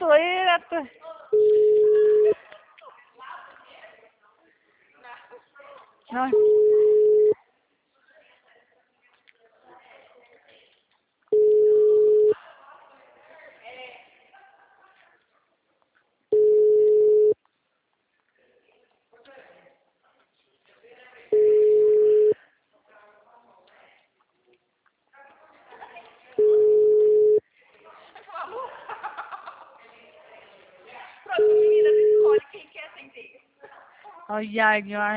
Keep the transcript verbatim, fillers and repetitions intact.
Ratoeira. Não. Pronto, meninas, escolhe quem quer atender. Olha,